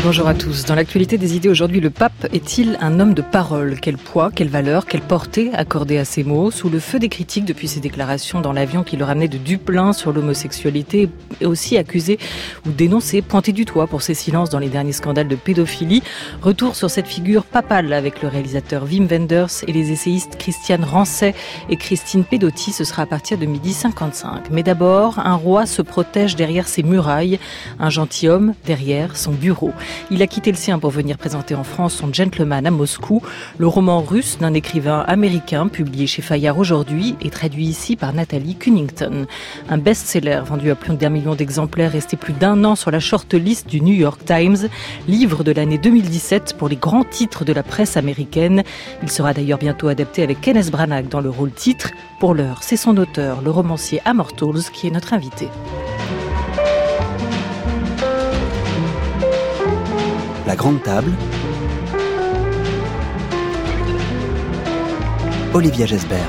Bonjour à tous. Dans l'actualité des idées aujourd'hui, le pape est-il un homme de parole ? Quel poids, quelle valeur, quelle portée accordée à ses mots ? Sous le feu des critiques depuis ses déclarations dans l'avion qui le ramenait de Dublin sur l'homosexualité, et aussi accusé ou dénoncé, pointé du doigt pour ses silences dans les derniers scandales de pédophilie. Retour sur cette figure papale avec le réalisateur Wim Wenders et les essayistes Christiane Rancet et Christine Pedotti. Ce sera à partir de 12h55. Mais d'abord, un roi se protège derrière ses murailles, un gentilhomme derrière son bureau. Il a quitté le sien pour venir présenter en France son Gentleman à Moscou, le roman russe d'un écrivain américain publié chez Fayard aujourd'hui et traduit ici par Nathalie Cunnington. Un best-seller vendu à plus d'1 million d'exemplaires, resté plus d'1 an sur la shortlist du New York Times, livre de l'année 2017 pour les grands titres de la presse américaine. Il sera d'ailleurs bientôt adapté avec Kenneth Branagh dans le rôle titre. Pour l'heure, c'est son auteur, le romancier Amor Towles, qui est notre invité. La grande table. Olivia Gesbert.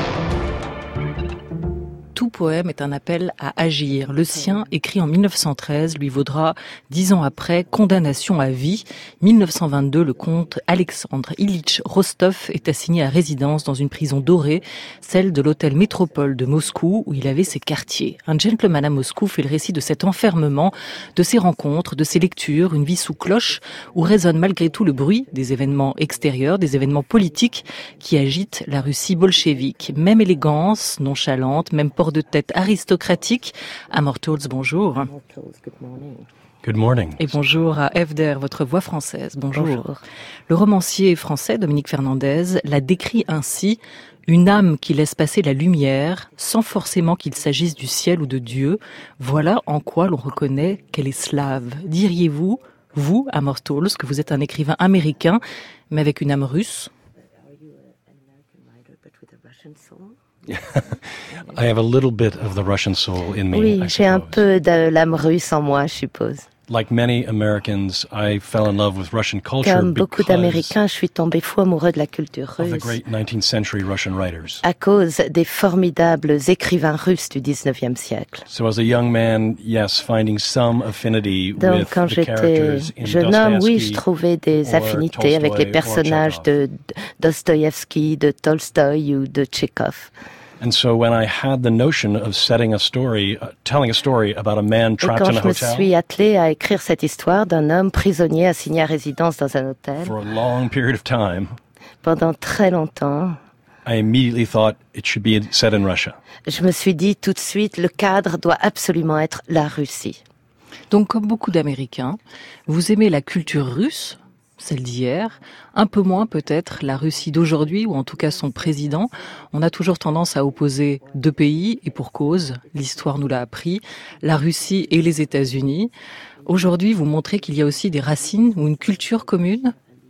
Tout poème est un appel à agir. Le sien, écrit en 1913, lui vaudra 10 ans après condamnation à vie. 1922, le comte Alexandre Ilitch Rostov est assigné à résidence dans une prison dorée, celle de l'hôtel Métropole de Moscou, où il avait ses quartiers. Un gentleman à Moscou fait le récit de cet enfermement, de ses rencontres, de ses lectures, une vie sous cloche, où résonne malgré tout le bruit des événements extérieurs, des événements politiques qui agitent la Russie bolchevique. Même élégance, nonchalante, même port de tête aristocratique. Amor Towles, bonjour. Good morning. Et bonjour à Evder, votre voix française. Bonjour. Le romancier français Dominique Fernandez l'a décrit ainsi: une âme qui laisse passer la lumière, sans forcément qu'il s'agisse du ciel ou de Dieu. Voilà en quoi l'on reconnaît qu'elle est slave. Diriez-vous, vous, Amor Towles, que vous êtes un écrivain américain, mais avec une âme russe? I have a little bit of the Russian soul in me. Oui, j'ai un peu de l'âme russe en moi, je suppose. Like many Americans, I fell in love with Russian culture Comme beaucoup d'Américains, je suis tombé fou amoureux de la culture of the russe great 19th century Russian writers. à cause des formidables écrivains russes du 19e siècle. So as a young man, yes, finding some affinity Donc, with quand the j'étais characters in jeune homme, oui, je Dostoevsky trouvais des or affinités avec les Tolstoy or personnages de Dostoïevski, de Tolstoï ou de Tchekhov. And so when I had the notion of setting a story, telling a story about a man Et trapped quand in a je me hotel suis attelée à écrire cette histoire d'un homme prisonnier assigné à résidence dans un hôtel for a long period of time, pendant très longtemps, I immediately thought it should be set in Russia. je me suis dit tout de suite, le cadre doit absolument être la Russie. Donc, comme beaucoup d'Américains, vous aimez la culture russe, celle d'hier, un peu moins peut-être la Russie d'aujourd'hui, ou en tout cas son président. On a toujours tendance à opposer deux pays, et pour cause, l'histoire nous l'a appris, la Russie et les États-Unis. Aujourd'hui, vous montrez qu'il y a aussi des racines ou une culture commune.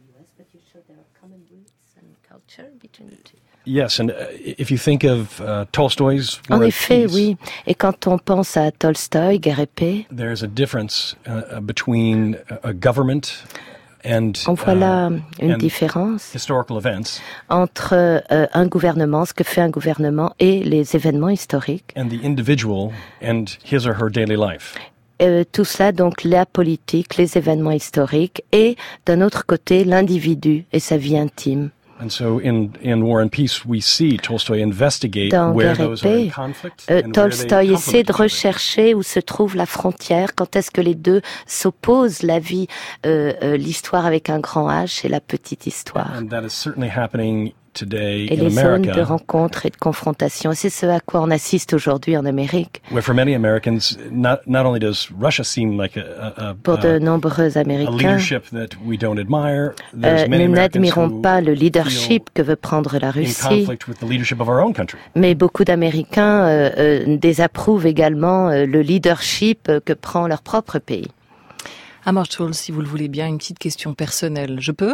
Yes, and if you think of Tolstoy's En War and effet, Peace, oui. Et quand on pense à Tolstoï, Guerre et paix, there's a difference between a government and on voit là une différence historical events entre un gouvernement, ce que fait un gouvernement, et les événements historiques. and the individual and his or her daily life. Tout cela, donc la politique, les événements historiques, et d'un autre côté, l'individu et sa vie intime. And so in War and Peace, we see Tolstoy investigate Dans where Guerre et those are in paix, conflict and where they Tolstoï essaie de complement each other. rechercher où se trouve la frontière, quand est-ce que les deux s'opposent, la vie, l'histoire avec un grand H et la petite histoire. And that is certainly happening today Et in les zones de America, rencontre et de confrontation. Et c'est ce à quoi on assiste aujourd'hui en Amérique. where for many Americans, not only does Russia seem like Pour de nombreux a Américains, leadership that we don't admire, there's many nous Americans n'admirons who pas le feel leadership que veut prendre la in Russie, conflict with the leadership of our own country. mais beaucoup d'Américains désapprouvent également le leadership que prend leur propre pays. Amor Towles, si vous le voulez bien, une petite question personnelle. Je peux ?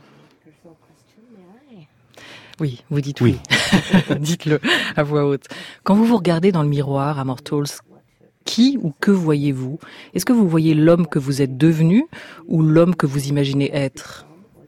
Oui, vous dites oui. Dites-le à voix haute. Quand vous vous regardez dans le miroir, Amor Towles, qui ou que voyez-vous ? Est-ce que vous voyez l'homme que vous êtes devenu ou l'homme que vous imaginez être ?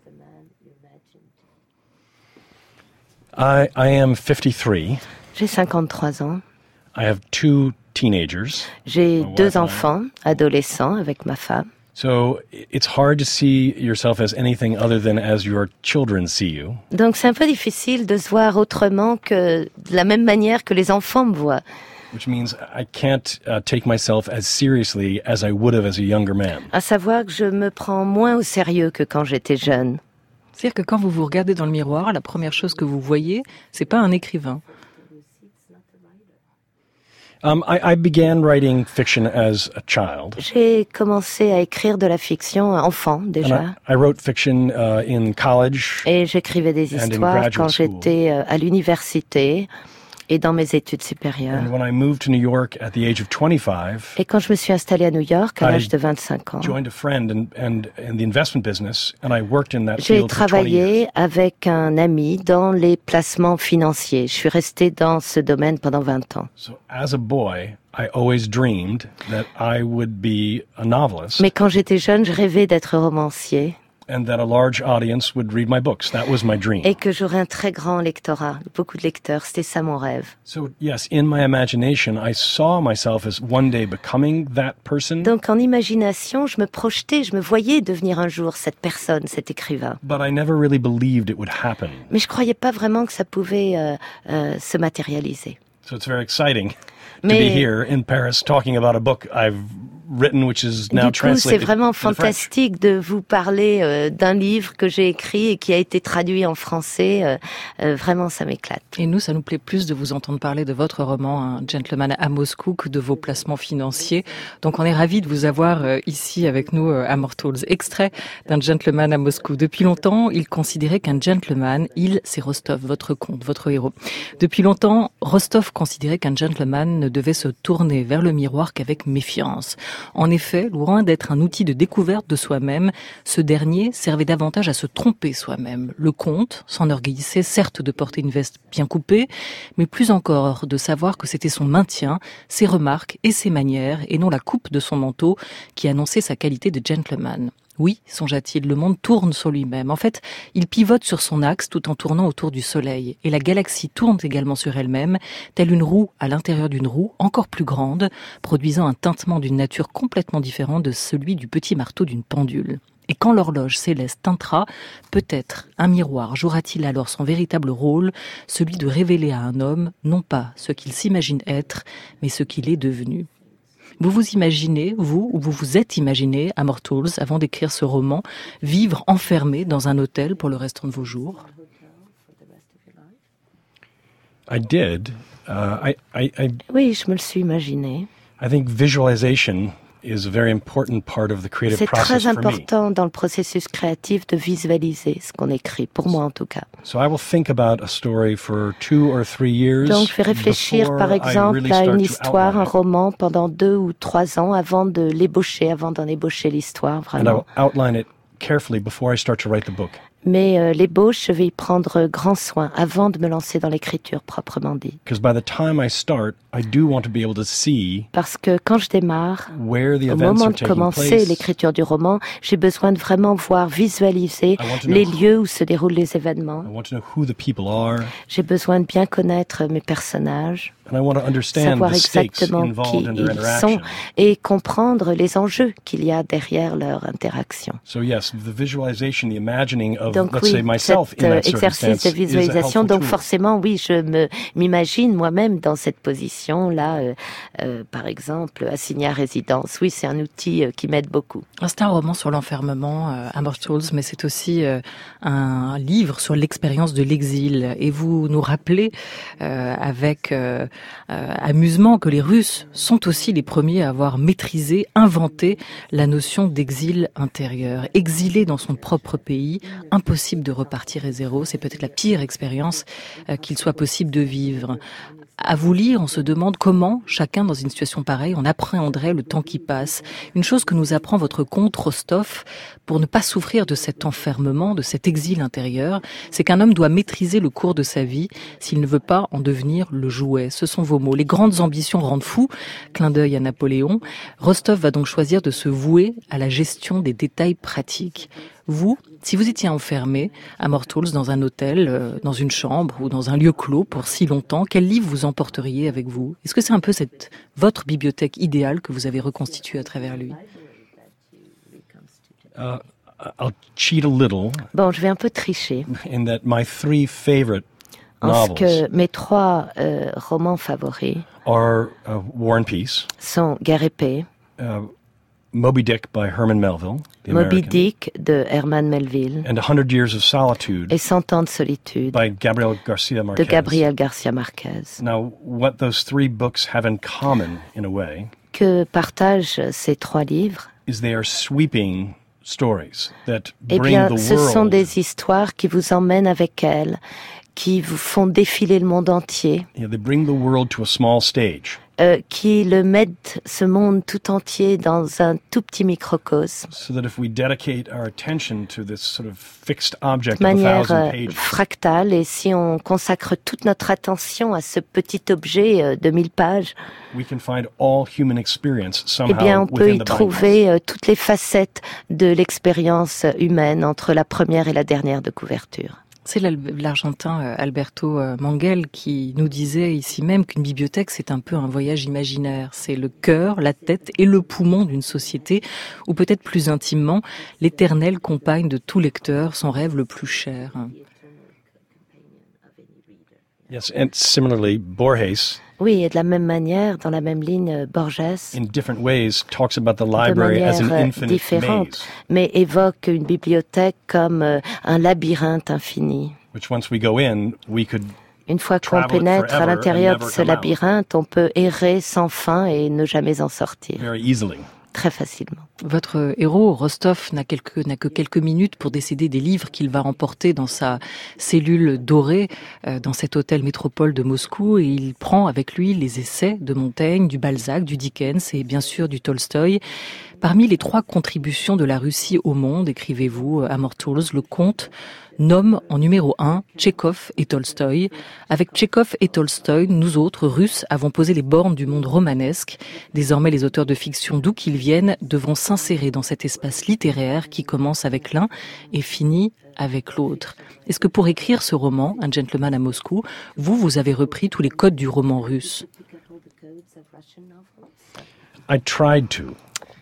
I am 53. J'ai 53 ans. I have two teenagers. J'ai My wife 2 and I. enfants, adolescents, avec ma femme. So it's hard to see yourself as anything other than as your children see you. Donc c'est un peu difficile de se voir autrement que de la même manière que les enfants me voient. Which means I can't take myself as seriously as I would have as a younger man. À savoir que je me prends moins au sérieux que quand j'étais jeune. C'est-à-dire que quand vous vous regardez dans le miroir, la première chose que vous voyez, c'est pas un écrivain. I began writing fiction as a child. J'ai commencé à écrire de la fiction enfant déjà. I wrote fiction in college. Et j'écrivais des histoires quand j'étais à l'université et dans mes études supérieures. And when I moved to New York at the age of 25, et quand je me suis installée à New York à l'âge de 25 ans, joined a friend in the investment business, and I worked in that j'ai field for 20 years. travaillé avec un ami dans les placements financiers. Je suis restée dans ce domaine pendant 20 ans. So as a boy, I always dreamed that I would be a novelist. Mais quand j'étais jeune, je rêvais d'être romancier. And that a large audience would read my books. That was my dream. Et que j'aurais un très grand lectorat, beaucoup de lecteurs. C'était ça mon rêve. So yes, in my imagination, I saw myself as one day becoming that person. Donc en imagination, je me projetais, je me voyais devenir un jour cette personne, cet écrivain. But I never really believed it would happen. Mais je croyais pas vraiment que ça pouvait se matérialiser. So it's very exciting to be here in Paris talking about a book I've written, which is now translated. Du coup, c'est vraiment fantastique de vous parler d'un livre que j'ai écrit et qui a été traduit en français. Vraiment, ça m'éclate. Et nous, ça nous plaît plus de vous entendre parler de votre roman, Un gentleman à Moscou, que de vos placements financiers. Donc, on est ravis de vous avoir ici avec nous à Mortals. Extrait d'Un gentleman à Moscou. Depuis longtemps, il considérait qu'un gentleman, c'est Rostov, votre conte, votre héros. Depuis longtemps, Rostov considérait qu'un gentleman ne devait se tourner vers le miroir qu'avec méfiance. En effet, loin d'être un outil de découverte de soi-même, ce dernier servait davantage à se tromper soi-même. Le comte s'enorgueillissait certes de porter une veste bien coupée, mais plus encore de savoir que c'était son maintien, ses remarques et ses manières, et non la coupe de son manteau, qui annonçait sa qualité de gentleman. Oui, songea-t-il, le monde tourne sur lui-même. En fait, il pivote sur son axe tout en tournant autour du soleil. Et la galaxie tourne également sur elle-même, telle une roue à l'intérieur d'une roue, encore plus grande, produisant un tintement d'une nature complètement différente de celui du petit marteau d'une pendule. Et quand l'horloge céleste teintera, peut-être un miroir jouera-t-il alors son véritable rôle, celui de révéler à un homme, non pas ce qu'il s'imagine être, mais ce qu'il est devenu. Vous vous imaginez, vous, ou vous vous êtes imaginé, à Mortals, avant d'écrire ce roman, vivre enfermé dans un hôtel pour le restant de vos jours? I did. Oui, je me le suis imaginé. I think visualization is a very important part of the creative C'est process très important dans le processus créatif de visualiser ce qu'on écrit, pour moi en tout cas. So I will think about a story for 2 or 3 years. Donc je vais réfléchir par exemple à une histoire, un roman pendant 2 ou 3 ans avant d'en ébaucher l'histoire vraiment. And I will outline it carefully before I start to write the book. Mais l'ébauche, je vais y prendre grand soin avant de me lancer dans l'écriture proprement dit. Because by the time I start, I do want to be able to see Parce que quand je démarre, where the au events moment are de taking commencer place. l'écriture du roman, j'ai besoin de vraiment voir, visualiser les lieux où se déroulent les événements. I want to know who the people are. J'ai besoin de bien connaître mes personnages, And I want to understand savoir the stakes exactement qui involved in their ils interaction. sont et comprendre les enjeux qu'il y a derrière leur interaction. So yes, the visualization, the imagining of, Donc let's oui, say, myself in that cet exercice circumstance de is a visualisation, helpful donc tool. forcément, oui, je m'imagine moi-même dans cette position-là, par exemple, assigné à résidence. Oui, c'est un outil qui m'aide beaucoup. C'est un roman sur l'enfermement, à Mortals, mais c'est aussi un livre sur l'expérience de l'exil. Et vous nous rappelez avec amusement que les Russes sont aussi les premiers à avoir maîtrisé, inventé la notion d'exil intérieur. Exilé dans son propre pays, impossible de repartir à zéro, c'est peut-être la pire expérience qu'il soit possible de vivre. À vous lire, on se demande comment, chacun dans une situation pareille, on appréhenderait le temps qui passe. Une chose que nous apprend votre conte, Rostov, pour ne pas souffrir de cet enfermement, de cet exil intérieur, c'est qu'un homme doit maîtriser le cours de sa vie s'il ne veut pas en devenir le jouet. Ce sont vos mots. Les grandes ambitions rendent fou. Clin d'œil à Napoléon. Rostov va donc choisir de se vouer à la gestion des détails pratiques. Vous, si vous étiez enfermé à Mortals dans un hôtel, dans une chambre ou dans un lieu clos pour si longtemps, quel livre vous emporteriez avec vous? Est-ce que c'est un peu votre bibliothèque idéale que vous avez reconstituée à travers lui? I'll cheat a little. Bon, je vais un peu tricher. In that my 3 favorite En ce novels que mes 3 romans favoris are War and Peace, sont Guerre et paix, Moby Dick by Herman Melville, the Moby American, Dick de Herman Melville and 100 Years of Solitude et 100 ans de solitude by Gabriel Garcia Marquez. de Gabriel Garcia Marquez. Now, what those 3 books have in common, in a way, Que partagent ces 3 livres? is they are sweeping stories that Eh bring bien, the ce sont world. des histoires qui vous emmènent avec elles, qui vous font défiler le monde entier, They bring the world to a small stage, qui le mettent, ce monde tout entier, dans un tout petit microcosme, so that if we dedicate our attention to this sort of fixed object de of a manière 1,000 pages, fractale. Et si on consacre toute notre attention à ce petit objet de 1000 pages, we can find all human experience eh somehow bien, on peut within y the trouver toutes les facettes de l'expérience humaine entre la première et la dernière de couverture. C'est l'Argentin Alberto Manguel qui nous disait ici même qu'une bibliothèque, c'est un peu un voyage imaginaire. C'est le cœur, la tête et le poumon d'une société, ou peut-être plus intimement, l'éternelle compagne de tout lecteur, son rêve le plus cher. Yes, and similarly, Borges, Oui, et de la même manière, dans la même ligne, Borges, in different ways, talks about the de library as an manière infinite différente, maze, mais évoque une bibliothèque comme un labyrinthe infini. which once we go in, we could Une fois qu'on travel it pénètre à forever l'intérieur and de never ce come out. labyrinthe, on peut errer sans fin et ne jamais en sortir, very easily. très facilement. Votre héros, Rostov, n'a que quelques minutes pour décider des livres qu'il va emporter dans sa cellule dorée dans cet hôtel métropole de Moscou, et il prend avec lui les essais de Montaigne, du Balzac, du Dickens et bien sûr du Tolstoï. Parmi les 3 contributions de la Russie au monde, écrivez-vous, Amor Tools, le conte nomme en numéro 1 Tchekhov et Tolstoï. Avec Tchekhov et Tolstoï, nous autres, Russes, avons posé les bornes du monde romanesque. Désormais, les auteurs de fiction, d'où qu'ils viennent, devront s'insérer dans cet espace littéraire qui commence avec l'un et finit avec l'autre. Est-ce que pour écrire ce roman, Un gentleman à Moscou, vous avez repris tous les codes du roman russe? I tried to.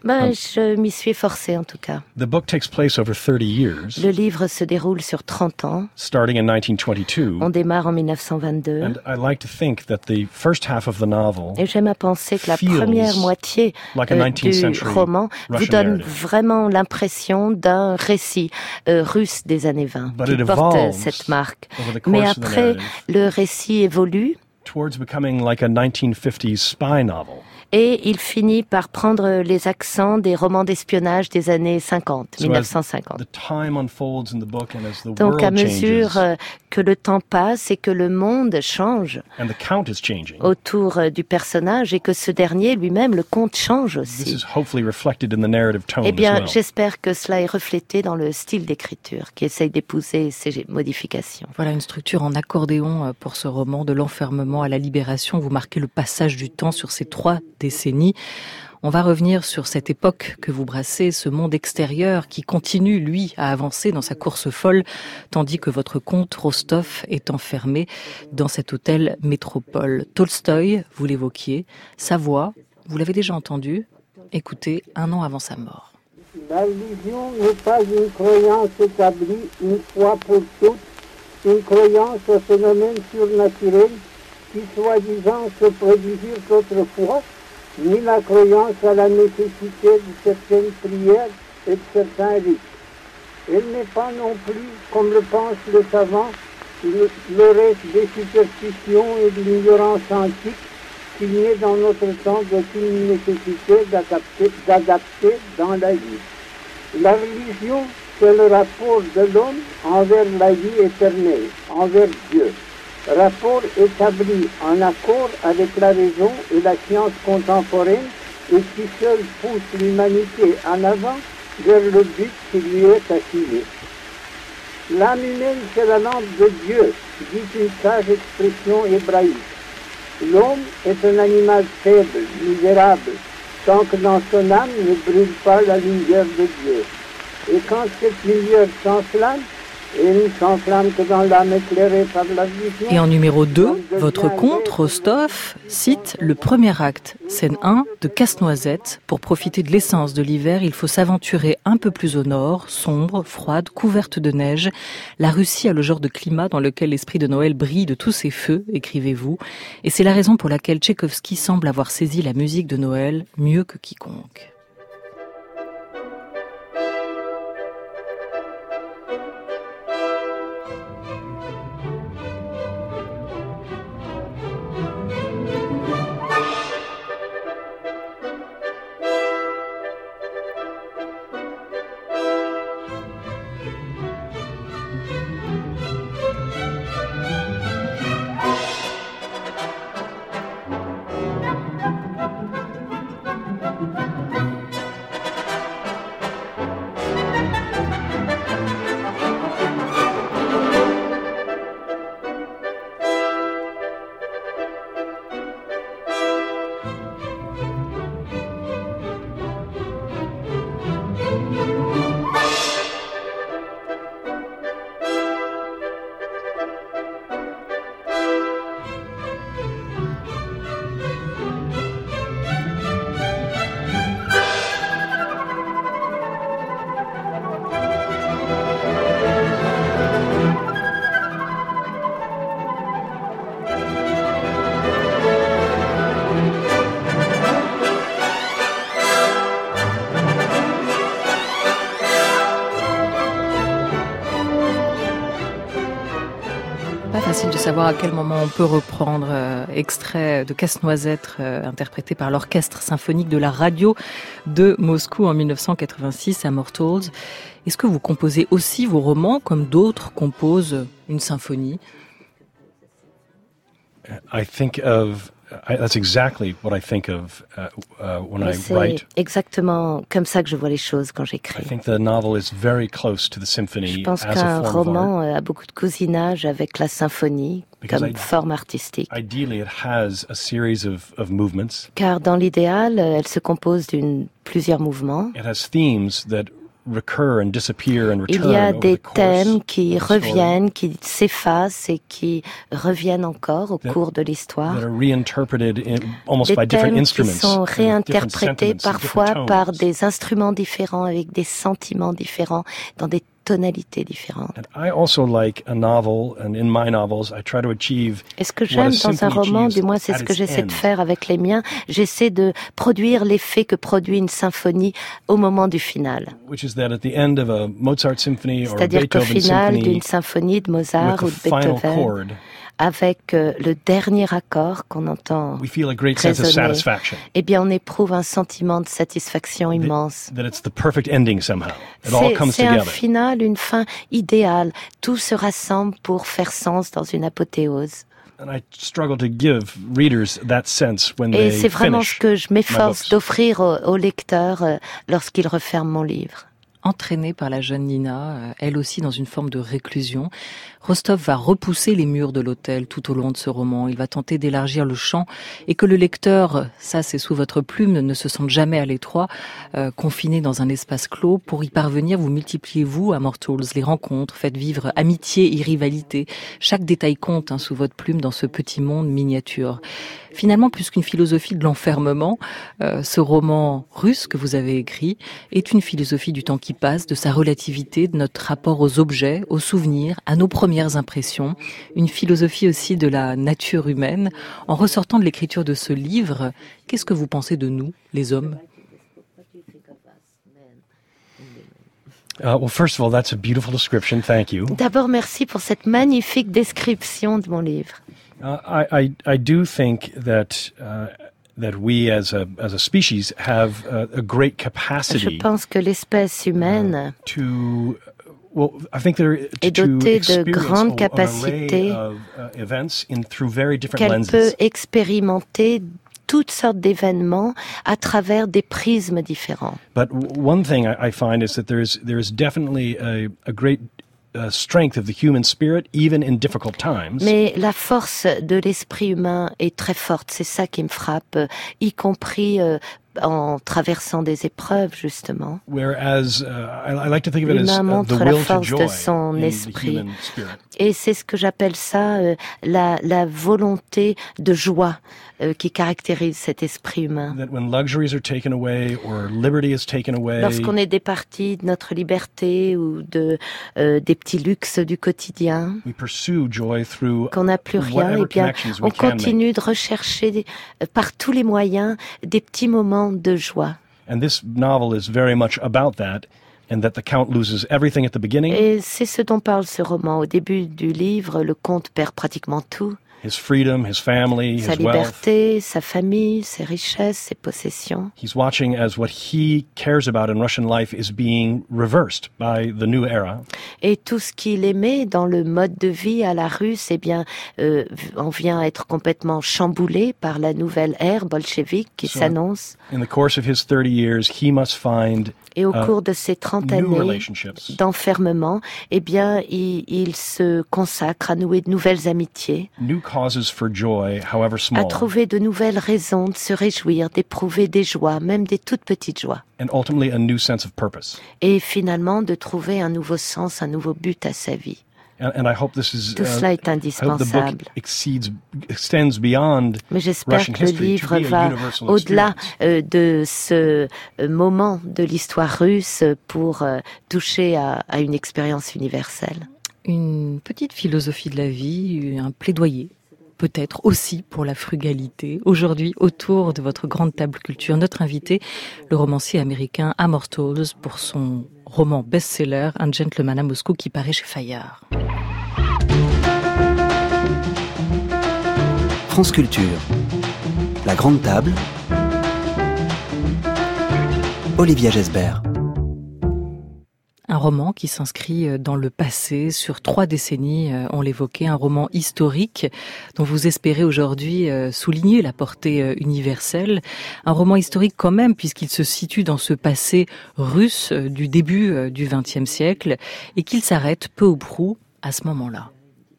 Je m'y suis forcée en tout cas. The book takes place over 30 years, Le livre se déroule sur 30 ans. starting in 1922, On démarre en 1922. and I like to think that the first half of the novel Et j'aime à penser que la feels première moitié like a 19th du century roman vous Russian donne narrative. vraiment l'impression d'un récit russe des années 20 But qui it porte evolves cette marque. over the Mais course of the après, narrative le récit évolue towards becoming like a 1950s spy novel. et il finit par prendre les accents des romans d'espionnage des années 50, So 1950. as the time unfolds in the book and as the Donc à world mesure changes que le temps passe et que le monde change and the count is changing, autour du personnage et que ce dernier lui-même, le conte, change this aussi. is hopefully reflected in the narrative tone Eh bien, as well. j'espère que cela est reflété dans le style d'écriture qui essaye d'épouser ces modifications. Voilà une structure en accordéon pour ce roman, de l'enfermement à la libération. Vous marquez le passage du temps sur ces 3 décennies. On va revenir sur cette époque que vous brassez, ce monde extérieur qui continue, lui, à avancer dans sa course folle, tandis que votre comte Rostov est enfermé dans cet hôtel métropole. Tolstoï, vous l'évoquiez, sa voix, vous l'avez déjà entendue, écoutez 1 an avant sa mort. La religion n'est pas une croyance établie une fois pour toutes, une croyance au phénomène surnaturel qui soi-disant se produisirent autrefois, ni la croyance à la nécessité de certaines prières et de certains rites. Elle n'est pas non plus, comme le pensent les savants, le reste des superstitions et de l'ignorance antique qu'il n'y ait dans notre temps d'aucune nécessité d'adapter dans la vie. La religion, c'est le rapport de l'homme envers la vie éternelle, envers Dieu. Rapport établi en accord avec la raison et la science contemporaine et qui seul pousse l'humanité en avant vers le but qui lui est assigné. L'âme humaine, c'est la lampe de Dieu, dit une sage expression hébraïque. L'homme est un animal faible, misérable, tant que dans son âme ne brûle pas la lumière de Dieu. Et quand cette lumière s'enflamme, et ne s'enflamme que dans l'âme éclairée par la vision. Et en numéro 2, votre conte, Rostov, cite le premier acte, scène 1 de Casse-Noisette. Pour profiter de l'essence de l'hiver, il faut s'aventurer un peu plus au nord, sombre, froide, couverte de neige. La Russie a le genre de climat dans lequel l'esprit de Noël brille de tous ses feux, écrivez-vous. Et c'est la raison pour laquelle Tchaïkovski semble avoir saisi la musique de Noël mieux que quiconque. Facile de savoir à quel moment on peut reprendre extrait de Casse-Noisette interprété par l'orchestre symphonique de la radio de Moscou en 1986 à Mortals. Est-ce que vous composez aussi vos romans comme d'autres composent une symphonie? That's exactly what I think of when I write. C'est exactement comme ça que je vois les choses quand j'écris. I think the novel is very close to the symphony. Je pense as qu'un a form roman of art. a beaucoup de cousinage avec la symphonie comme forme artistique. Ideally, it has a series of movements. Car dans l'idéal, elle se compose d'une plusieurs mouvements. It has themes that recur and disappear and return Il y a over des the course thèmes qui of the story, reviennent, qui s'effacent et qui reviennent encore au cours de l'histoire. that are reinterpreted almost Des by different thèmes qui instruments. sont and different réinterprétés sentiments and parfois different par tones. des instruments différents, avec des sentiments différents, dans des tonalités différentes. And I also like a novel, and in my novels, I try to achieve Et ce que what a j'aime dans un symphony roman, achieves du moins c'est at ce que its j'essaie end. de faire avec les miens, j'essaie de produire l'effet que produit une symphonie au moment du final. Which is that at the end of a Mozart symphony or a C'est-à-dire qu'au Beethoven final symphony, d'une symphonie de Mozart with ou the de final Beethoven, chord, avec le dernier accord qu'on entend we feel a great sense of résonner, satisfaction. eh bien on éprouve un sentiment de satisfaction immense. That it's the perfect ending somehow. It all comes C'est un together. final, une fin idéale. Tout se rassemble pour faire sens dans une apothéose. And I struggle to give readers that sense when Et they c'est vraiment ce finish que je my m'efforce books. d'offrir au lecteur lorsqu'il referme mon livre. Entraînée par la jeune Nina, elle aussi dans une forme de réclusion, Rostov va repousser les murs de l'hôtel tout au long de ce roman. Il va tenter d'élargir le champ et que le lecteur, ça c'est sous votre plume, ne se sente jamais à l'étroit, confiné dans un espace clos. Pour y parvenir, vous multipliez, vous, à Mortals, les rencontres, faites vivre amitié et rivalité. Chaque détail compte sous votre plume dans ce petit monde miniature. Finalement, plus qu'une philosophie de l'enfermement, ce roman russe que vous avez écrit est une philosophie du temps qui passe, de sa relativité, de notre rapport aux objets, aux souvenirs, à nos premières impressions. Une philosophie aussi de la nature humaine. En ressortant de l'écriture de ce livre, qu'est-ce que vous pensez de nous, les hommes ? Well, first of all, that's a beautiful description. Thank you. D'abord, merci pour cette magnifique description de mon livre. I do think that we as a species have a great Je capacity pense que l'espèce humaine to I think there est to dotée de experience grandes an capacités array of events through very different qu'elle lenses. peut expérimenter toutes sortes d'événements à travers des prismes différents. But one thing I find is that there is definitely a great strength of the human spirit, even in difficult times. Mais la force de l'esprit humain est très forte, c'est ça qui me frappe, y compris en traversant des épreuves, justement. Whereas I like to think of it L'humain as montre the la will to force joy de son in the esprit. human spirit. Et c'est ce que j'appelle ça la volonté de joie qui caractérise cet esprit humain. That when luxuries are taken away or liberty is taken away, Lorsqu'on est départi de notre liberté ou de des petits luxes du quotidien, we pursue joy through qu'on n'a plus rien, whatever eh bien, connections on we can make. continue de rechercher par tous les moyens des petits moments de joie. And this novel is very much about that, and that the Count loses everything at the beginning, Et c'est ce dont parle ce roman. Au début du livre, le comte perd pratiquement tout. his freedom, his family, Sa his wealth. liberté, sa famille, ses richesses, ses possessions. He's watching as what he cares about in Russian life is being reversed by the new era. Et tout ce qu'il aimait dans le mode de vie à la russe, eh bien, on vient être complètement chamboulé par la nouvelle ère bolchevique qui s'annonce. In the course of his 30 years, he must find Et au cours de ces 30 new années relationships, d'enfermement, eh bien, il se consacre à nouer de nouvelles amitiés, new causes for joy, however à small, trouver de nouvelles raisons de se réjouir, d'éprouver des joies, même des toutes petites joies. and ultimately a new sense of purpose. Et finalement, de trouver un nouveau sens, un nouveau but à sa vie. And I hope this is Tout cela est I hope the indispensable. book extends beyond Mais j'espère Russian que le history to livre be a va universal au-delà experience. de ce moment de l'histoire russe pour toucher à une expérience universelle. Une petite philosophie de la vie, un plaidoyer, peut-être aussi pour la frugalité. Aujourd'hui, autour de votre grande table culture, notre invité, le romancier américain Amor Towles, pour son roman best-seller, Un gentleman à Moscou, qui paraît chez Fayard. France Culture. La grande table. Olivia Gesbert. Un roman qui s'inscrit dans le passé sur 3 décennies, on l'évoquait, un roman historique dont vous espérez aujourd'hui souligner la portée universelle. Un roman historique quand même puisqu'il se situe dans ce passé russe du début du XXe siècle et qu'il s'arrête peu ou prou à ce moment-là.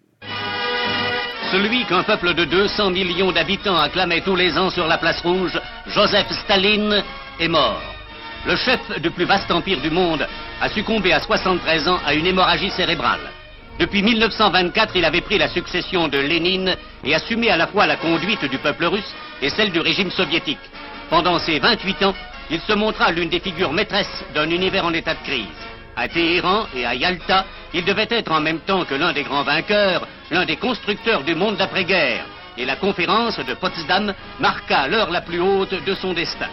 Celui qu'un peuple de 200 millions d'habitants acclamait tous les ans sur la place rouge, Joseph Staline, est mort. Le chef du plus vaste empire du monde a succombé à 73 ans à une hémorragie cérébrale. Depuis 1924, il avait pris la succession de Lénine et assumé à la fois la conduite du peuple russe et celle du régime soviétique. Pendant ces 28 ans, il se montra l'une des figures maîtresses d'un univers en état de crise. À Téhéran et à Yalta, il devait être en même temps que l'un des grands vainqueurs, l'un des constructeurs du monde d'après-guerre. Et la conférence de Potsdam marqua l'heure la plus haute de son destin.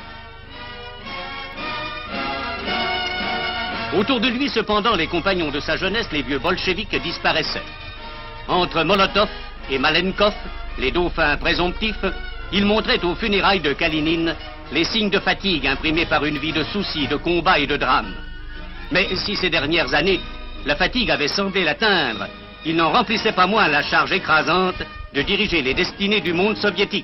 Autour de lui, cependant, les compagnons de sa jeunesse, les vieux bolcheviks, disparaissaient. Entre Molotov et Malenkov, les dauphins présomptifs, il montrait aux funérailles de Kalinine les signes de fatigue imprimés par une vie de soucis, de combats et de drames. Mais si ces dernières années, la fatigue avait semblé l'atteindre, il n'en remplissait pas moins la charge écrasante de diriger les destinées du monde soviétique.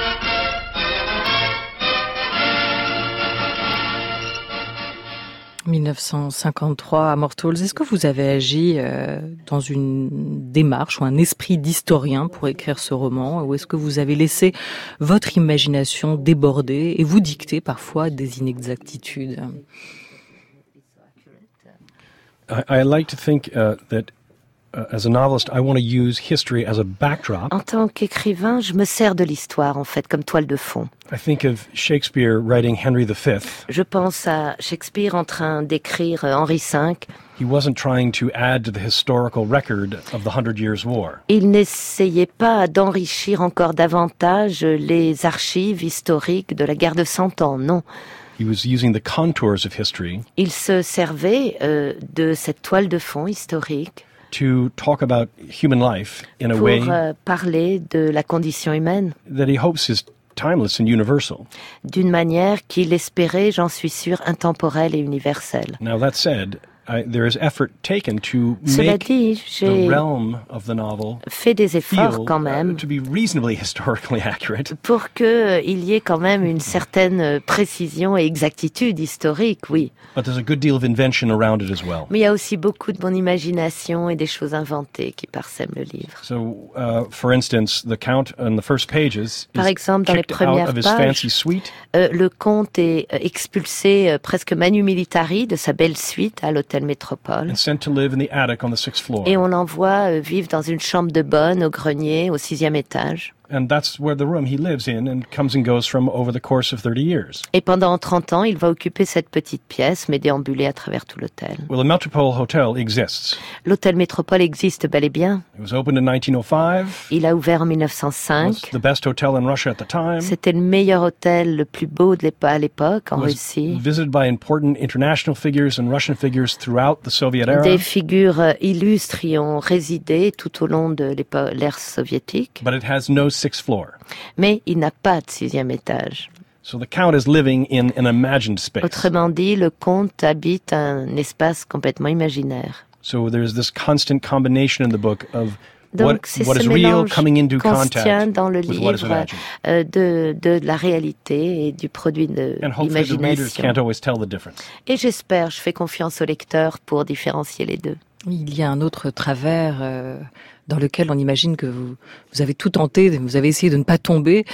« 1953, Amor Towles, est-ce que vous avez agi dans une démarche ou un esprit d'historien pour écrire ce roman, ou est-ce que vous avez laissé votre imagination déborder et vous dicter parfois des inexactitudes ? I like to think that as a novelist, I want to use history as a backdrop. En tant qu'écrivain, je me sers de l'histoire, en fait, comme toile de fond. I think of Shakespeare writing Henry V. Je pense à Shakespeare en train d'écrire Henri V. He wasn't trying to add to the historical record of the 100 Years' War. Il n'essayait pas d'enrichir encore davantage les archives historiques de la guerre de 100 ans, non. He was using the contours of history Il se servait de cette toile de fond historique to talk about human life in a pour way parler de la condition humaine, that he hopes is timeless and universal. d'une manière qu'il espérait, j'en suis sûr, intemporelle et universelle. Now that said, there is effort taken to Cela make dit, the j'ai realm of the novel fait des efforts feel quand même to be reasonably historically accurate. pour qu'il y ait quand même une certaine précision et exactitude historique, oui. But there's a good deal of invention around it as well. Mais il y a aussi beaucoup de mon imagination et des choses inventées qui parsèment le livre. So, for instance, the Count on the first pages Par is exemple, dans les kicked out premières of his pages, fancy suite. Le comte est expulsé presque manu militari de sa belle suite à l'hôtel Métropole. And sent to live in the attic on the 6th floor. Et on l'envoie vivre dans une chambre de bonne au grenier, au 6e étage. And that's where the room he lives in and comes and goes from over the course of 30 years. Et pendant 30 ans, il va occuper cette petite pièce, mais déambuler à travers tout l'hôtel. Well, the Metropole Hotel exists. L'hôtel Métropole existe bel et bien. It was opened in 1905. Il a ouvert en It was 1905. the best hotel in Russia at the time. C'était le meilleur hôtel, le plus beau à l'époque, en Was Russie. visited by important international figures and Russian figures throughout the Soviet era. Des figures illustres y ont résidé tout au long de l'ère soviétique. But it has no 6th floor. Mais il n'a pas de 6e étage. So the Count is living in an imagined space. Autrement dit, le comte habite un espace complètement imaginaire. So there's this constant combination in the book of Donc c'est what ce is real mélange coming into qu'on tient contact dans le with what is livre imagined. de la réalité et du produit de And hopefully the readers l'imagination. can't always tell the difference. Et j'espère, je fais confiance au lecteur pour différencier les deux. Il y a un autre travers dans lequel on imagine que vous avez tout tenté, vous avez essayé de ne pas tomber,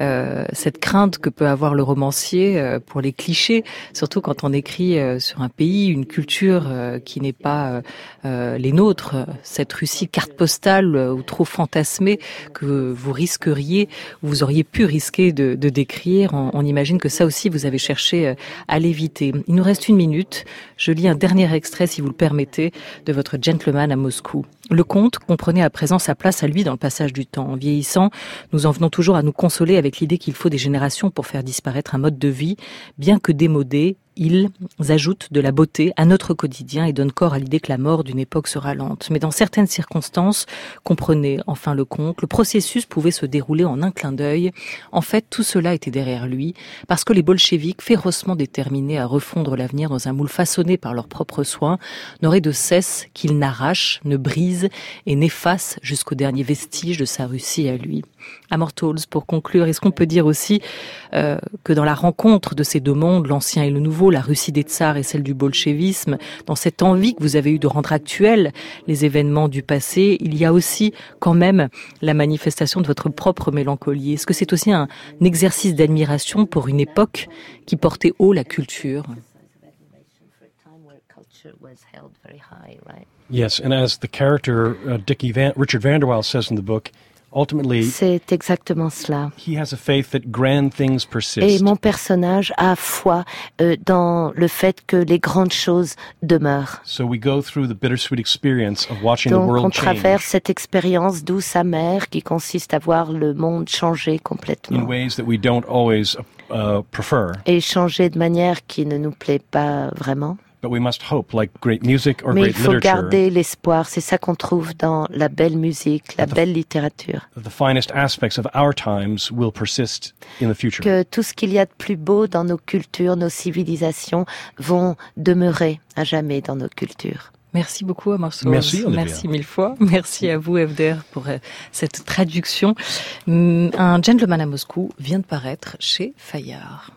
cette crainte que peut avoir le romancier pour les clichés, surtout quand on écrit sur un pays, une culture qui n'est pas les nôtres, cette Russie carte postale ou trop fantasmée que vous risqueriez, vous auriez pu risquer de décrire. On imagine que ça aussi vous avez cherché à l'éviter. Il nous reste 1 minute. Je lis un dernier extrait, si vous le permettez, de votre Gentleman à Moscou. Le comte comprenait à présent sa place à lui dans le passage du temps. En vieillissant, nous en venons toujours à nous consoler avec l'idée qu'il faut des générations pour faire disparaître un mode de vie, bien que démodé. Ils ajoutent de la beauté à notre quotidien et donnent corps à l'idée que la mort d'une époque sera lente. Mais dans certaines circonstances, comprenez enfin le comte, le processus pouvait se dérouler en un clin d'œil. En fait, tout cela était derrière lui, parce que les bolcheviks, férocement déterminés à refondre l'avenir dans un moule façonné par leurs propres soins, n'auraient de cesse qu'ils n'arrachent, ne brisent et n'effacent jusqu'au dernier vestige de sa Russie à lui. Amor Towles, pour conclure, est-ce qu'on peut dire aussi que dans la rencontre de ces deux mondes, l'ancien et le nouveau, la Russie des tsars et celle du bolchevisme, dans cette envie que vous avez eue de rendre actuels les événements du passé, il y a aussi quand même la manifestation de votre propre mélancolie. Est-ce que c'est aussi un exercice d'admiration pour une époque qui portait haut la culture? Yes, and as the character Richard Vanderwild says in the book, ultimately, c'est exactement cela. He has a faith that grand things persist. Et mon personnage a foi dans le fait que les grandes choses demeurent. So we go through the bittersweet experience of watching Donc the world on traverse change cette expérience douce amère qui consiste à voir le monde changer complètement. in ways that we don't always prefer. Et changer de manière qui ne nous plaît pas vraiment. But we must hope, like great music or Mais il great faut literature, garder l'espoir. C'est ça qu'on trouve dans la belle musique, la belle littérature. that the finest aspects of our times will persist in the future. Que tout ce qu'il y a de plus beau dans nos cultures, nos civilisations, vont demeurer à jamais dans nos cultures. Merci beaucoup, Amor Towles. Merci, Olivia. Merci 1000 fois. Merci à vous, FDR, pour cette traduction. Un Gentleman à Moscou vient de paraître chez Fayard.